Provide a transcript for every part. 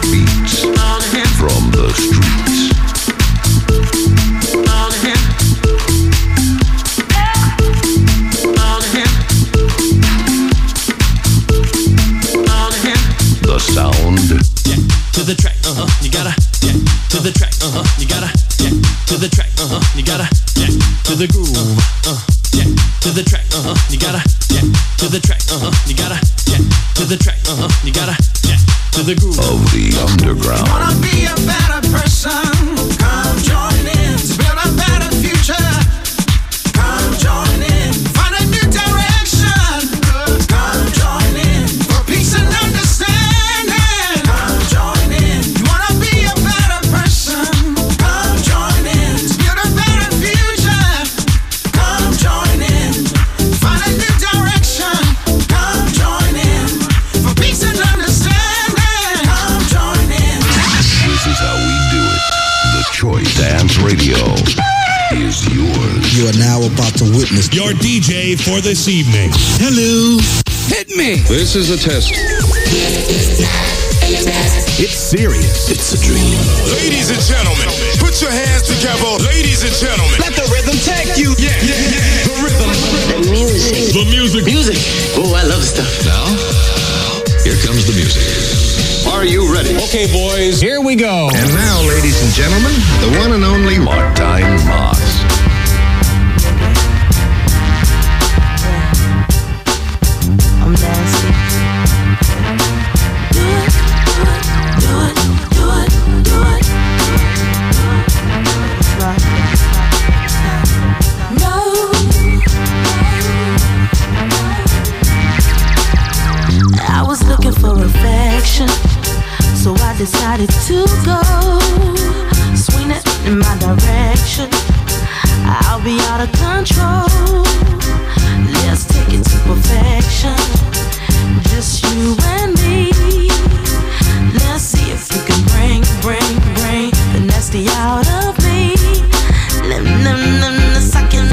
beats from the streets. The sound. Yeah, to the track, you gotta, yeah, to the track, you gotta, yeah, to the track, you gotta, yeah, to the groove, yeah, to the track, you gotta, yeah, to the track, you gotta, yeah, to the track, you gotta, yeah, to the groove of the underground. Wanna be a better person? Come join in to build a better future. Come join in, find a new direction. Come join in for peace and understanding. Come join in. You wanna be a better person? Come join in to build a better future. Come join in, find a new direction. Come join in for peace and understanding. Come join in. This is how we do it. The Choice Dance Radio is yours. You are now about to witness your DJ for this evening. Hello. Hit me. This is a test. It's serious. It's a dream. Ladies and gentlemen, put your hands together. Ladies and gentlemen, Let the rhythm take you. yeah. The rhythm. The music. The music. Music. Oh, I love stuff. Now, here comes the music. Are you ready? Okay, boys, here we go. And now, ladies and gentlemen, the one and only Martijn Maas. I'm nasty. Do it, do it, do it, do it, do it. No. I was looking for affection, so I decided to go. Swing it in my direction. I'll be out of control. Let's take it to perfection. Just you and me. Let's see if you can bring the nasty out of me. Suck it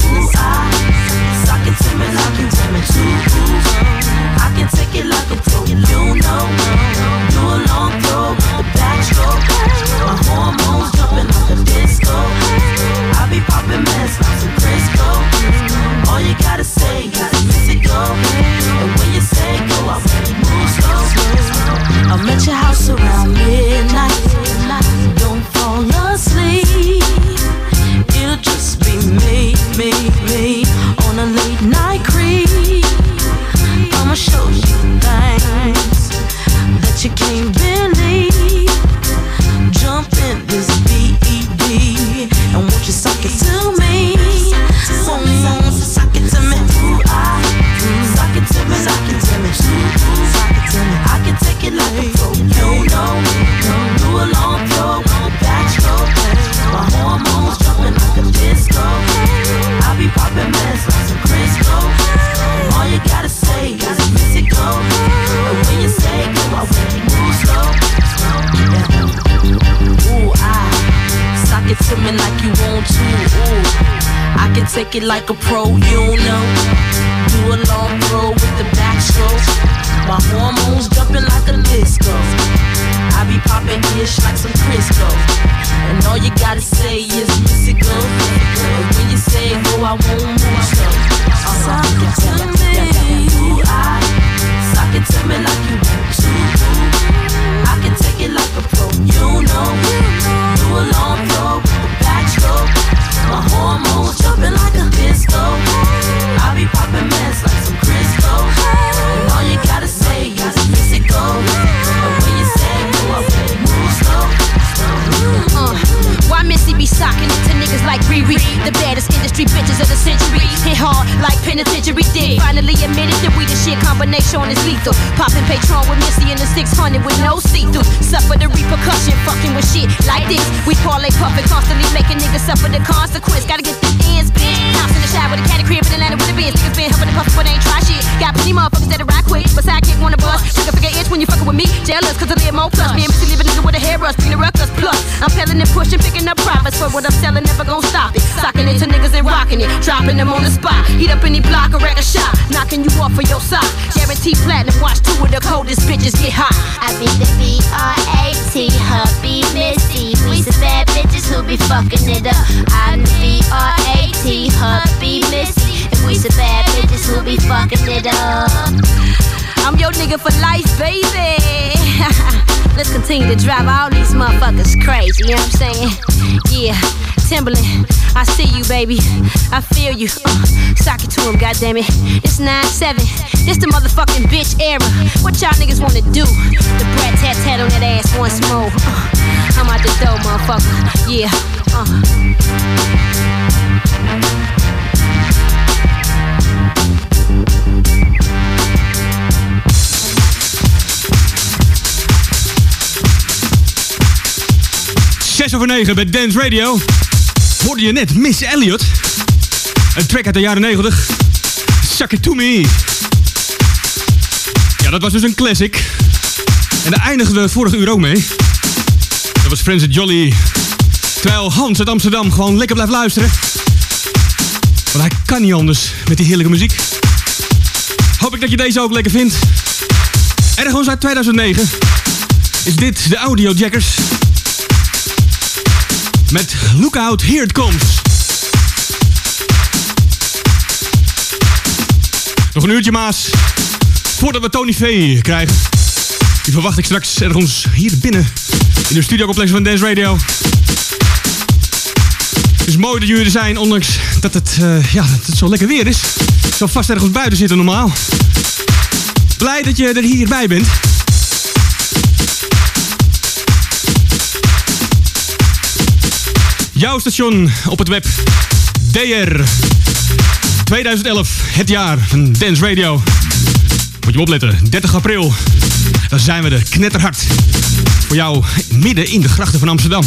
to me like you tell me to. I can take it like a pro, you know. Do a long throw with the backstroke. My hormones jumping like a disco. I be popping mess like some Crisco. All you gotta say is miss it go. And when you say go, I want you move slow. I'm at your house around midnight. Don't fall asleep. It'll just be me on a late night creep. I'ma show you things that you can't believe. Jump in this BED and won't you suck it to me? Suck it to me. Suck it to me. Suck it to me. Suck it to me. I can take it like a pro. You know. Do a long throw with the backstroke. My hormones jumping like a disco. I be popping mess like some Crisco. All you gotta say is miss it go. And when you say go, I want you move slow. Ooh, sock it to me like you want to. Ooh, I can take it like a pro, you know. Do a long throw with the backstroke. My hormones jumping like a disco. I be popping ish like some Crisco. And all you gotta say is miss it go. And when you say go, I won't move slow. Sock it to me. Ooh, sock it to me like you want to. I can take it like a pro, you know. Do a long throw with the backstroke. My hormones jumping like a disco. I be popping mess like some Crisco. And all you gotta say is miss it go. And when you say go, I really move slow. Why Missy be socking it to niggas like Riri? The baddest industry bitches of the century. Hit hard like penitentiary did. Finally admitted that we the shit, combination is lethal. Popping Patron with Missy in the 600 with no see-through. Suffer the repercussion, fucking with shit like this. We parlay puffin', constantly making niggas suffer the consequence. Gotta get the ends, bitch. House in the shower with a cat crib in Atlanta with a Benz. Niggas been huffing and puffin' but ain't try shit. Got plenty motherfuckers that'll ride quick, but sidekick wanna bust. Figure itch when you fuckin' with me. Jealous cause I live more plus. Me and Missy leave a nigga with a hairbrush, bring the ruckus plus. I'm peeling and pushing, picking up profits for what I'm selling, never gon' stop it. Socking it to niggas and rockin'. rocking it, dropping them on the spot. Heat up any block or wreck a shot, knocking you off of your sock. Guaranteed platinum, watch two of the coldest bitches get hot. I be the B-R-A-T, hubby Missy. We some bad bitches who be fucking it up. I'm the B-R-A-T, hubby Missy. And we some bad bitches who be fucking it up. I'm your nigga for life, baby. Let's continue to drive all these motherfuckers crazy, you know what I'm saying? Yeah, Timberland, I see you, baby. I feel you. Sock it to him, goddammit. It's 9-7. This the motherfucking bitch era. What y'all niggas wanna do? The brat tat on that ass once more. I'm out the door, motherfucker. Yeah. Over 9 bij Dance Radio hoorde je net Miss Elliott. Een track uit de jaren 90. Suck It To Me. Ja, dat was dus een classic. En daar eindigden we vorige uur ook mee. Dat was Friends Jolly. Terwijl Hans uit Amsterdam gewoon lekker blijft luisteren. Want hij kan niet anders met die heerlijke muziek. Hoop ik dat je deze ook lekker vindt. Ergens uit 2009 is dit de Audio Jackers. Met Lookout, Here It Comes. Nog een uurtje maas. Voordat we Tony V krijgen. Die verwacht ik straks ergens hier binnen. In de studiocomplex van Dance Radio. Het is mooi dat jullie er zijn. Ondanks dat het zo lekker weer is. Ik zal vast ergens buiten zitten normaal. Blij dat je er hierbij bent. Jouw station op het web. DR 2011, het jaar van Dance Radio. Moet je opletten, 30 april. Dan zijn we er knetterhard. Voor jou midden in de grachten van Amsterdam.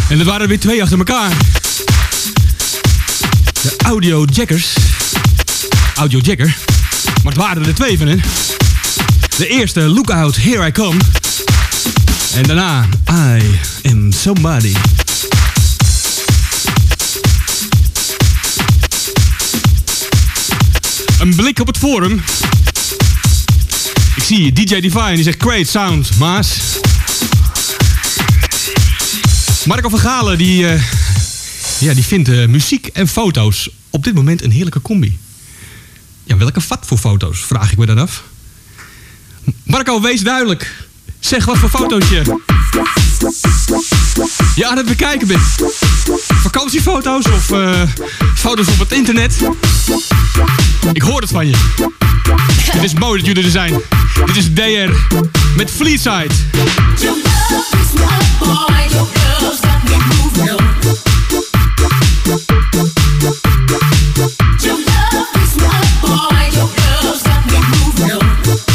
En dat waren er weer 2 achter elkaar. De Audio Jacker. Maar het waren er 2 van hen. De eerste, Lookout, Here I Come. En daarna, I Am Somebody. Een blik op het forum. Ik zie DJ Divine, die zegt great sound, Maas. Marco van Galen, die vindt muziek en foto's op dit moment een heerlijke combi. Ja, welke vat voor foto's, vraag ik me dan af. Marco, wees duidelijk. Zeg wat voor foto's je aan het bekijken bent. Vakantiefoto's of foto's op het internet. Ik hoor het van je. Het is mooi dat jullie er zijn. Dit is DR met Fleetside. Your love is my boy, your girls got me moving on. Your love is my boy, your girls got me moving on.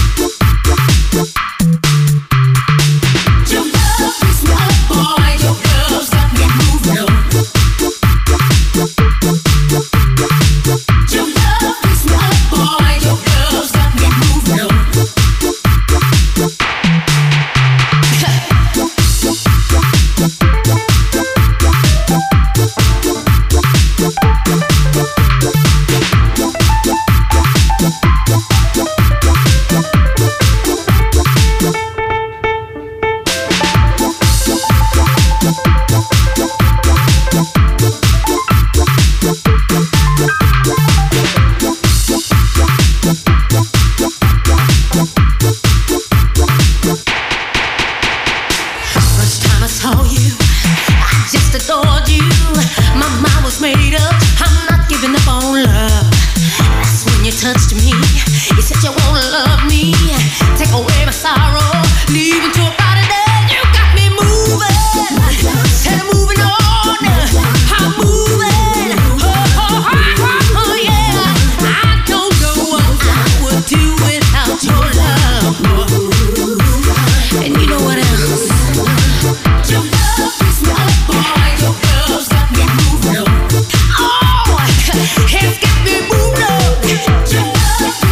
Your love is my boy, your girls got me moving on. Your love is my boy, your girls got me moving on. Touched me, you said you wanna love me, take away my sorrow, leave into a body that you got me moving, said I'm moving on, I'm moving, oh yeah, I don't know what I would do without your love, and you know what else, your love is my boy, your girl's got me moving on, oh, it's got me moving on. Your love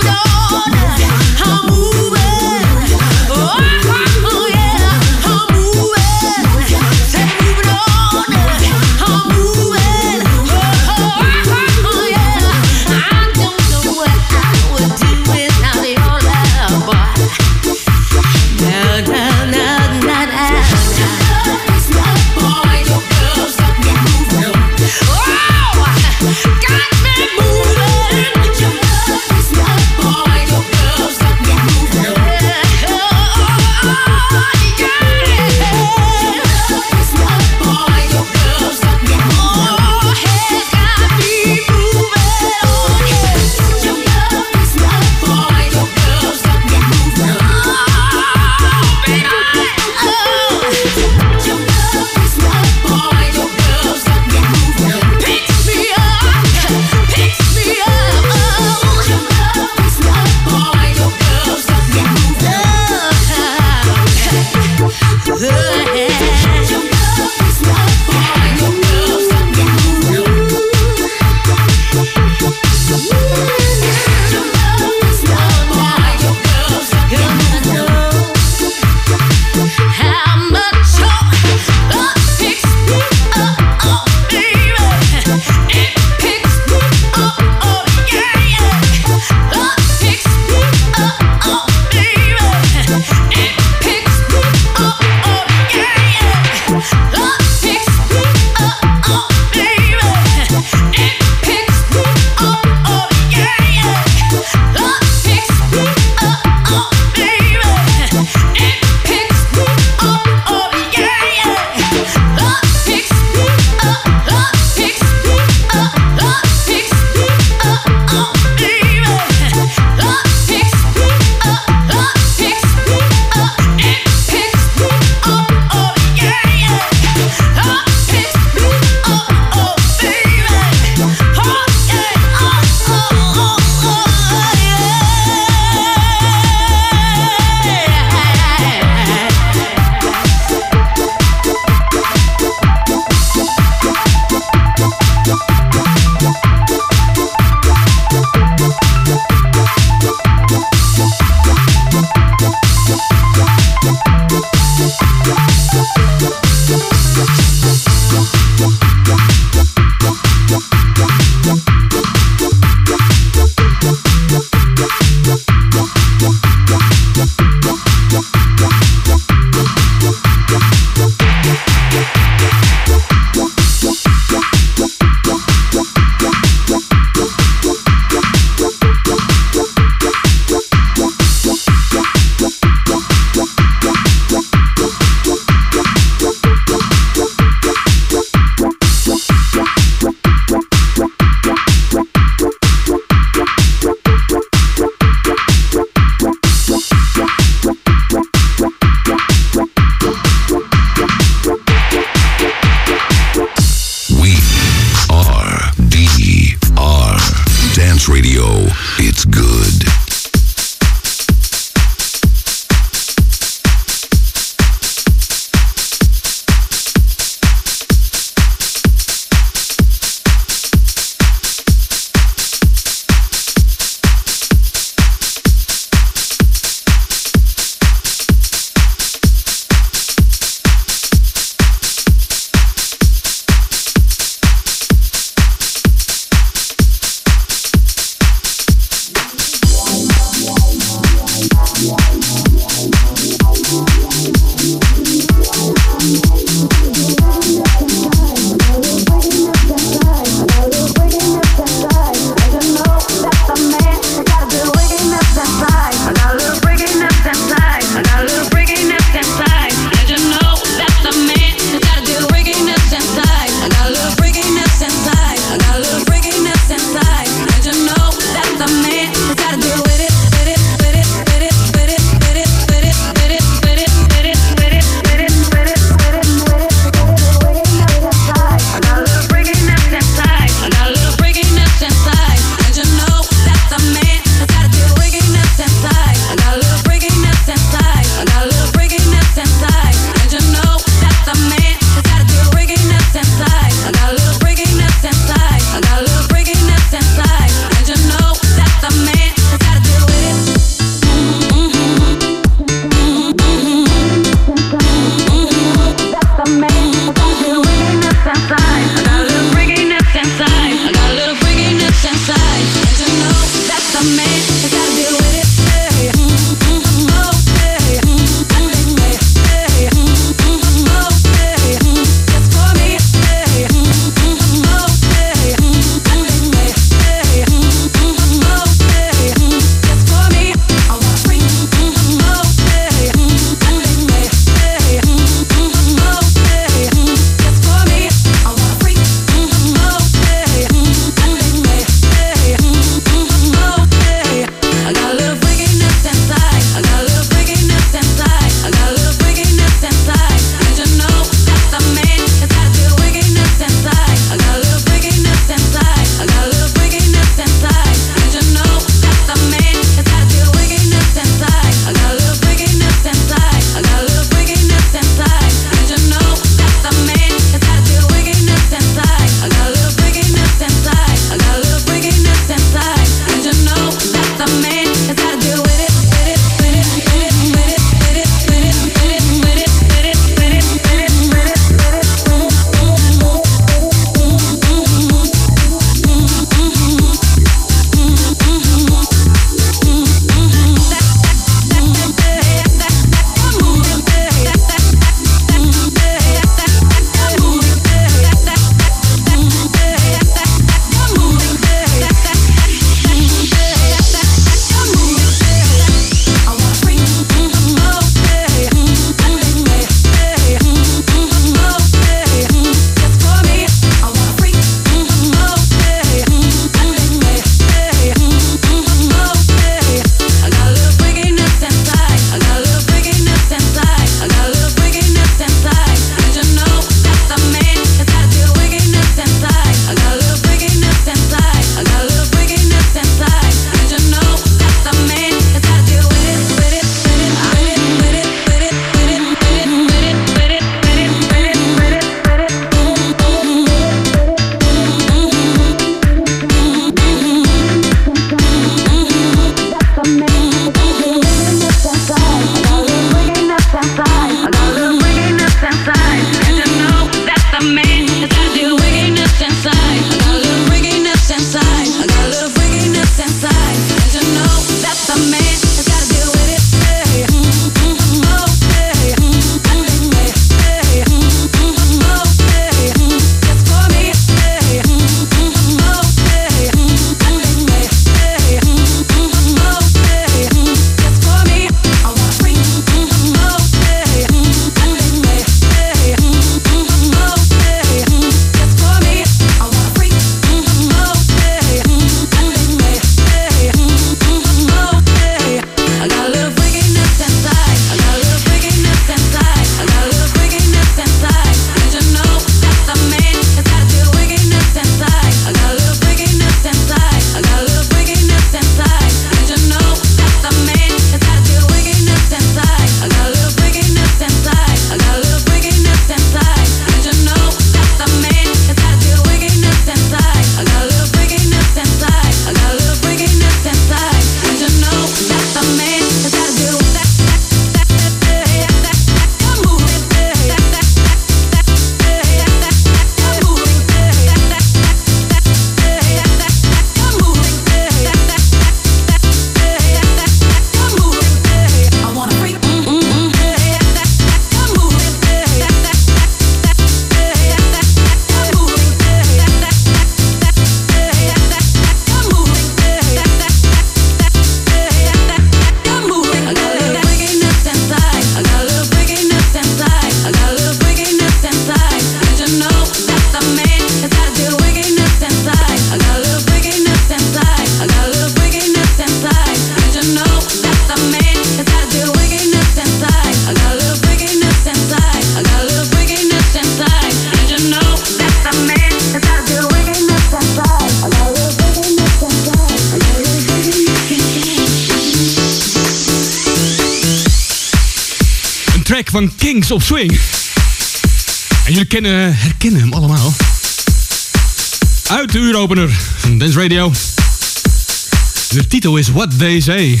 track van Kings of Swing. En jullie herkennen hem allemaal. Uit de uuropener van Dance Radio. De titel is What They Say.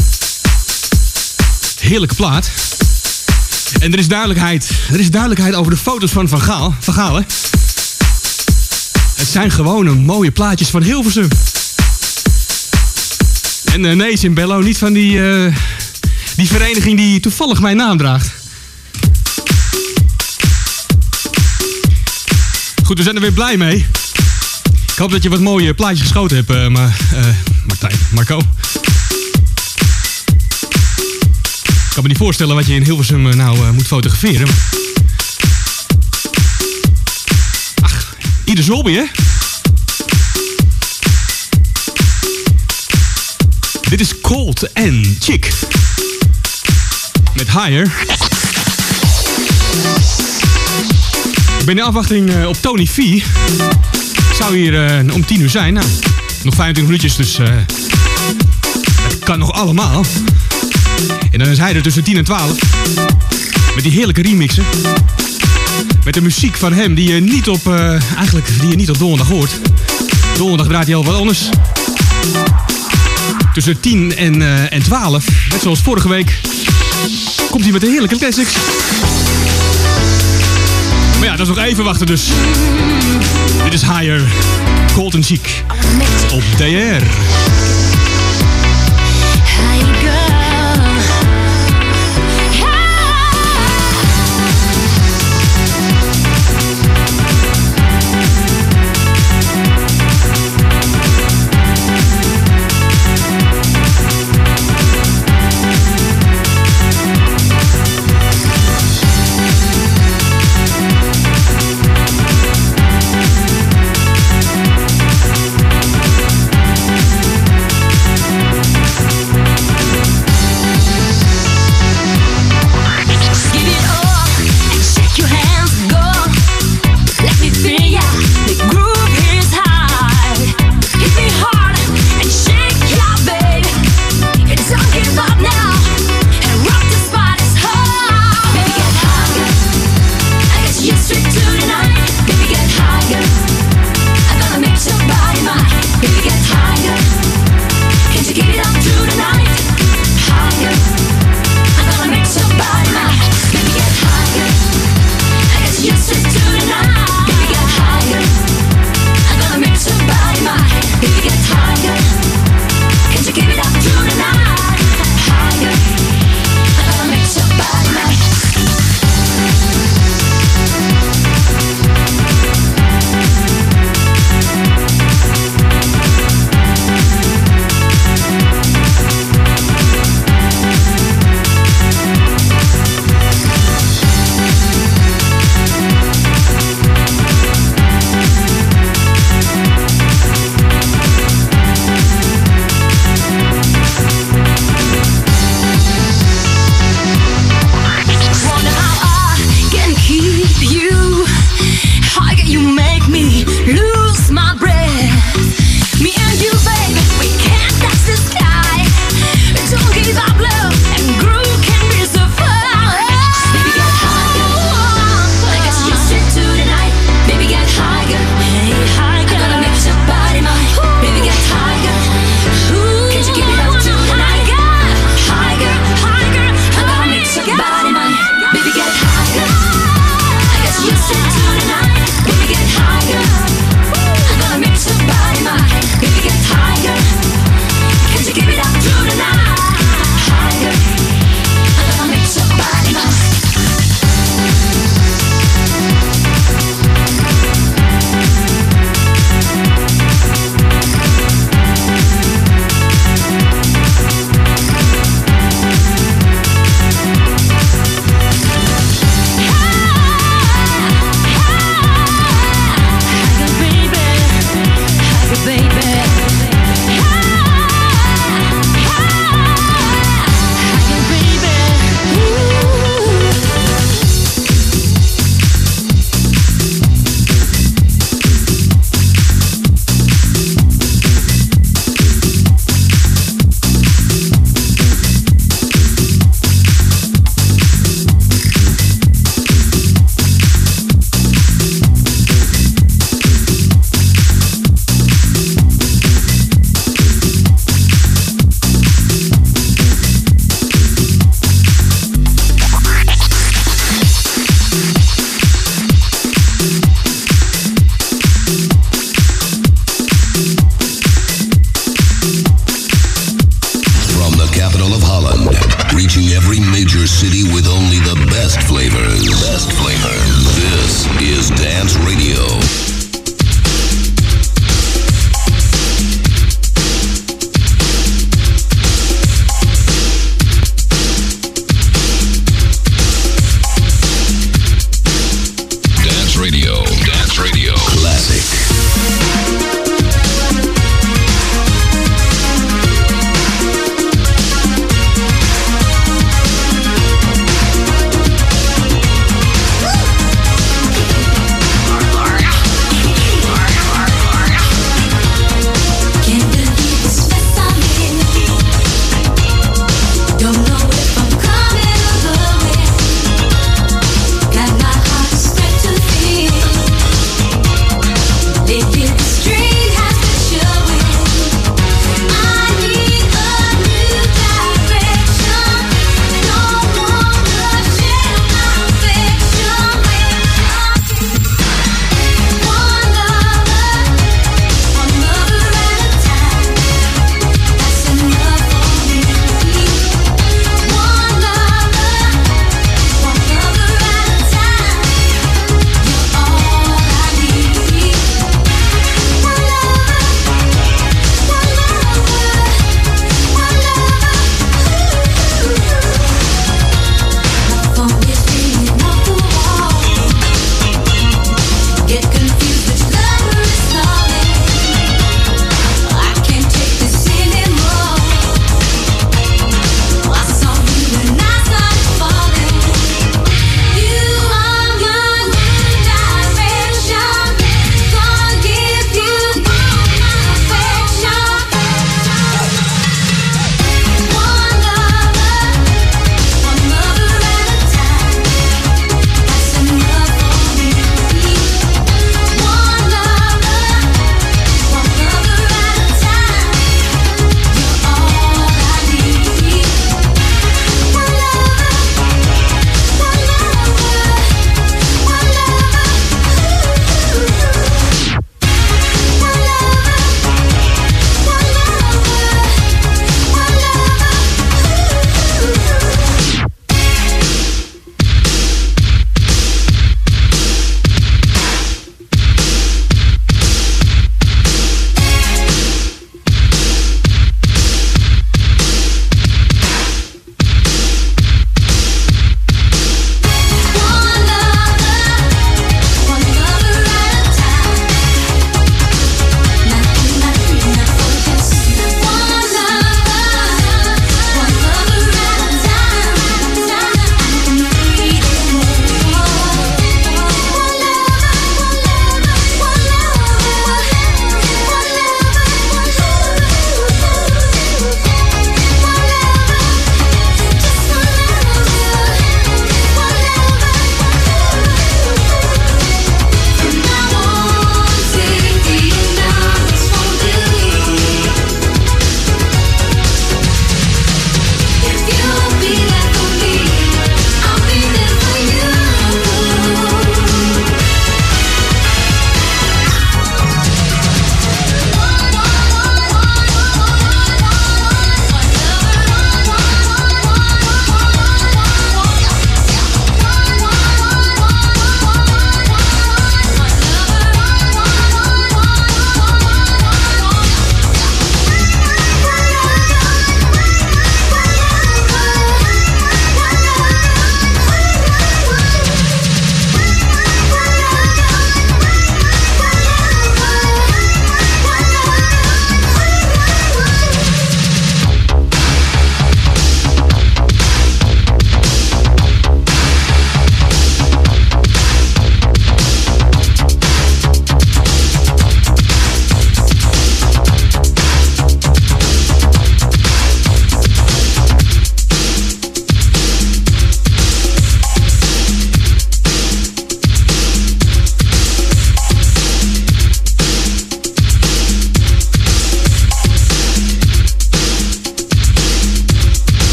Heerlijke plaat. En er is duidelijkheid. Er is duidelijkheid over de foto's van Van Gaal, hè? Het zijn gewoon mooie plaatjes van Hilversum. En nee, Simbello, niet van die vereniging die toevallig mijn naam draagt. Goed, we zijn er weer blij mee. Ik hoop dat je wat mooie plaatjes geschoten hebt, Marco. Ik kan me niet voorstellen wat je in Hilversum nou moet fotograferen. Ach, ieder zijn hobby, hè? Dit is Colt en Chick. Met Higher. Ik ben in afwachting op Tony V. Zou hier om 10 uur zijn. Nou, nog 25 minuutjes, dus het kan nog allemaal. En dan is hij er tussen 10 en 12. Met die heerlijke remixen. Met de muziek van hem die je niet op, die je niet op donderdag hoort. Donderdag draait hij al wat anders. Tussen 10 en 12. Net zoals vorige week. Komt hij met de heerlijke classics. Maar ja, dat is nog even wachten dus. Dit is Higher, Colt en Chic. Op DR.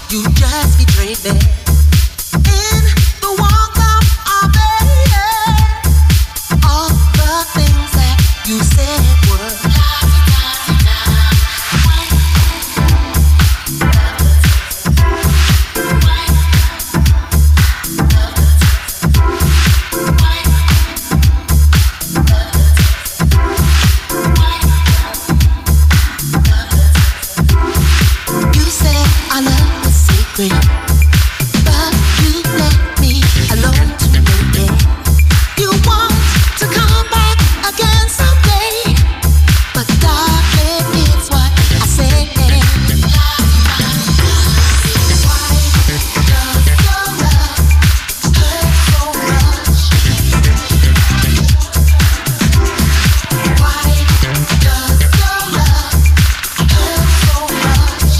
You just betrayed me. In the walk of our baby, all the things that you said were. But you let me alone today. You want to come back again someday, but darling, it's what I say. Why does your love hurt so much? Why does your love hurt so much?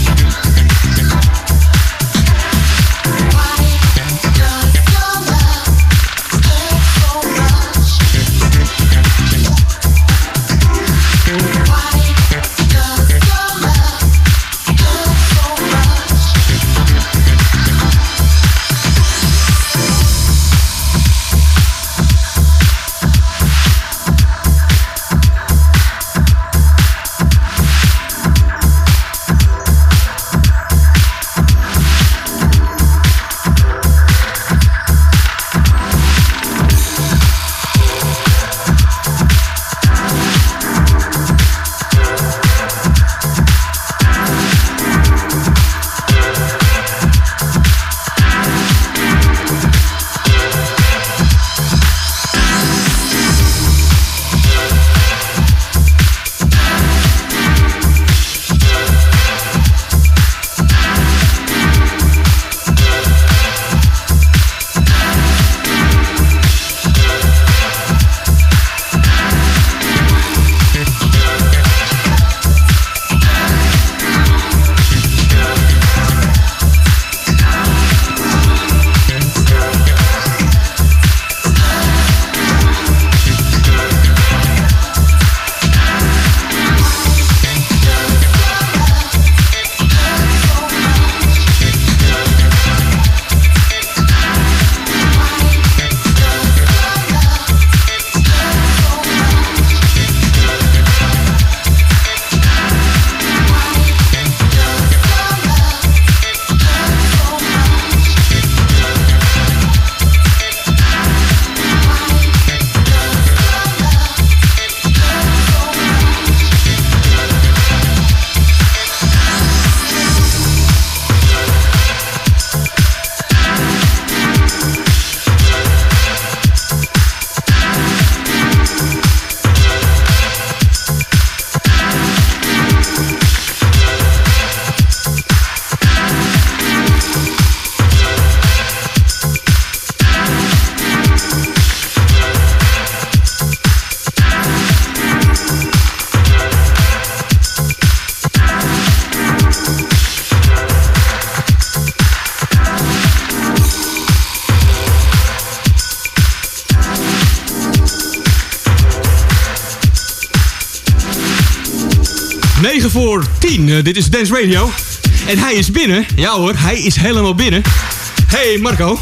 Voor 10. Dit is Dance Radio. En hij is binnen. Ja hoor, hij is helemaal binnen. Hey Marco.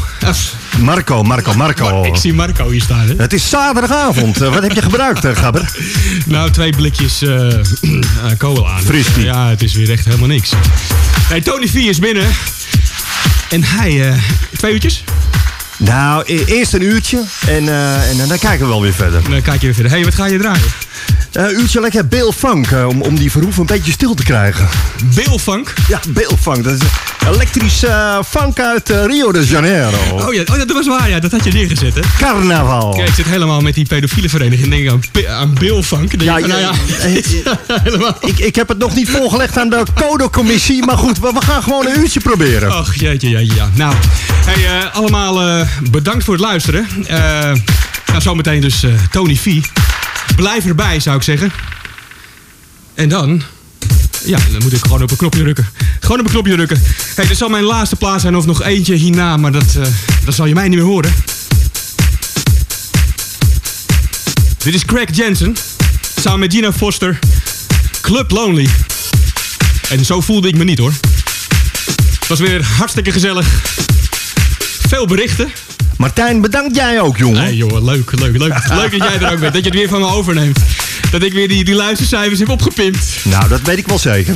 Marco. Ik zie Marco hier staan. Hè? Het is zaterdagavond. Wat heb je gebruikt, Gabber? Nou, 2 blikjes cola aan. Fristie. Ja, het is weer echt helemaal niks. Hey, Tony V is binnen. En hij... 2 uurtjes? Nou, eerst een uurtje. En dan kijken we wel weer verder. Dan kijk je weer verder. Hey, wat ga je draaien? Uurtje lekker Bill Funk, om die verhoef een beetje stil te krijgen. Bill Funk? Ja, Bill Funk. Dat is elektrisch funk uit Rio de Janeiro. Oh ja, dat was waar. Ja, dat had je neergezet, hè? Carnaval. Kijk, ik zit helemaal met die pedofiele vereniging. Denk aan Bill Funk. Helemaal. Ik heb het nog niet voorgelegd aan de codecommissie. Maar goed, we gaan gewoon een uurtje proberen. Ach, jeetje. Nou, hey, allemaal bedankt voor het luisteren. Nou, zometeen dus Tony V. Blijf erbij, zou ik zeggen. En dan... Ja, dan moet ik gewoon op een knopje drukken. Hey, dit zal mijn laatste plaats zijn of nog eentje hierna. Maar dat zal je mij niet meer horen. Dit is Craig Jensen. Samen met Gina Foster. Club Lonely. En zo voelde ik me niet, hoor. Het was weer hartstikke gezellig. Veel berichten. Martijn, bedankt jij ook, jongen. Nee joh, leuk dat jij er ook bent. Dat je het weer van me overneemt. Dat ik weer die luistercijfers heb opgepimpt. Nou, dat weet ik wel zeker.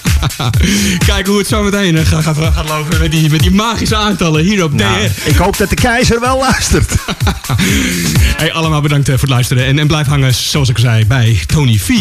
Kijk hoe het zo meteen gaat lopen met die magische aantallen hier op DR. Ik hoop dat de keizer wel luistert. Hey, allemaal bedankt voor het luisteren. En blijf hangen, zoals ik zei, bij Tony V.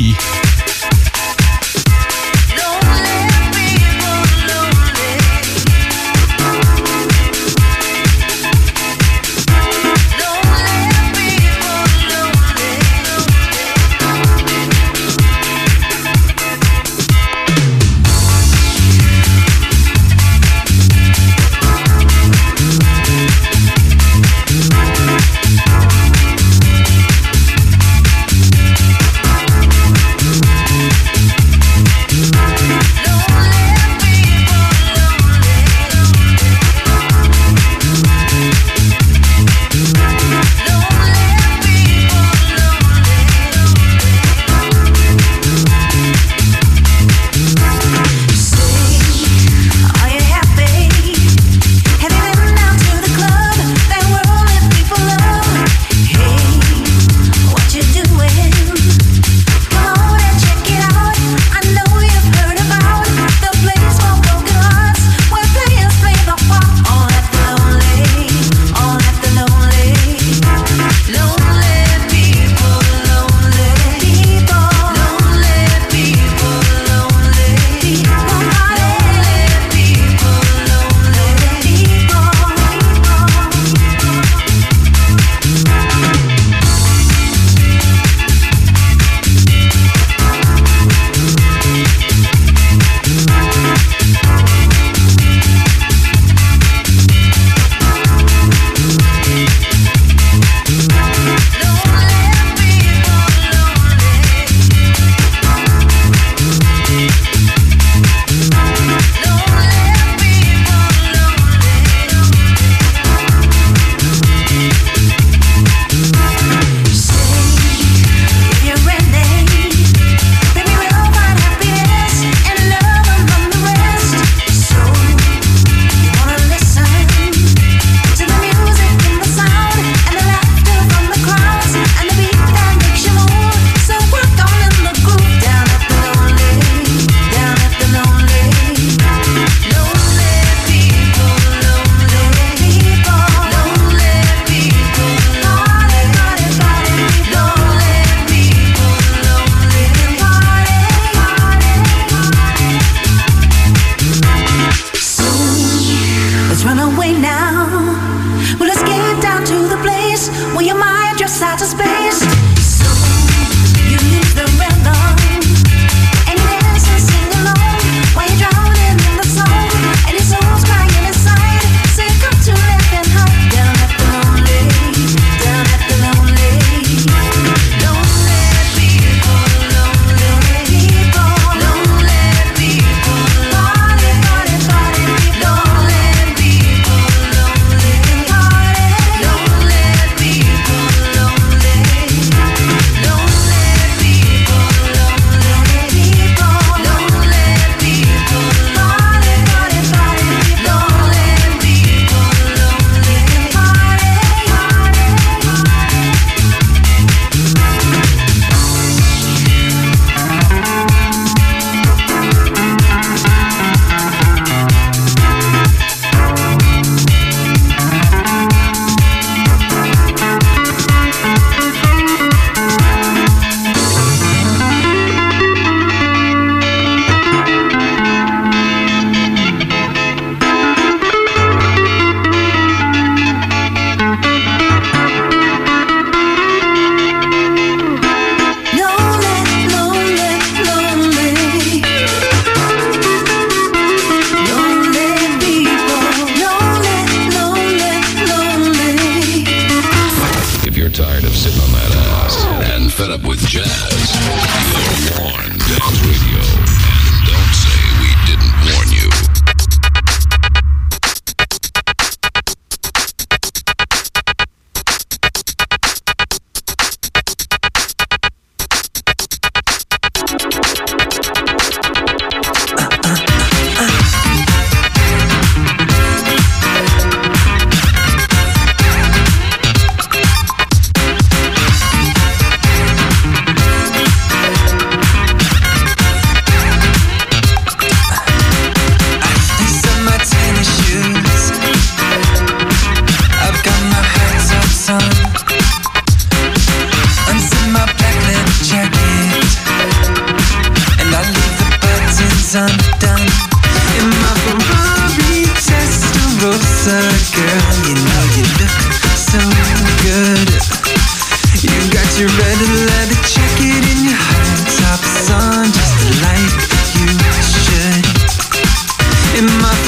Lonely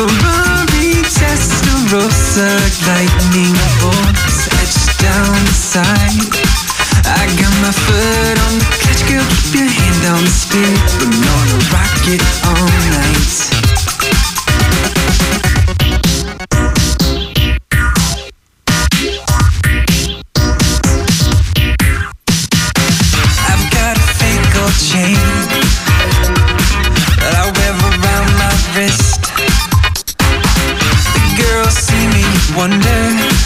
Ferrari Testarossa, lightning bolts etched down the side. I got my foot on the clutch, girl, keep your hand on the steer. We're gonna rock it all night. I've got a fake gold chain that I wear around my wrist. The girls see me wonder,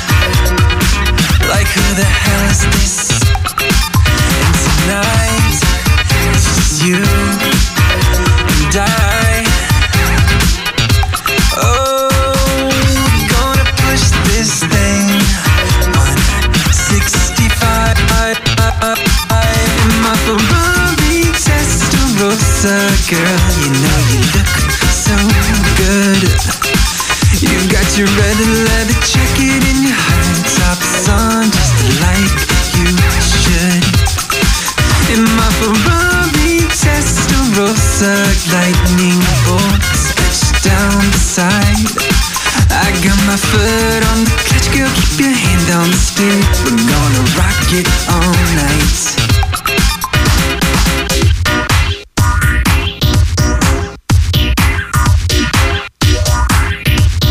like who the hell is this? And tonight, it's just you and I. Oh, we're gonna push this thing 165 in my Ferrari Testarossa. Girl, you know you look so good. You got your red leather jacket and your high tops on, just like you should. In my Ferrari Testarossa, lightning bolts etched down the side. I got my foot on the clutch, girl, keep your hand on the steer. We're gonna rock it all night.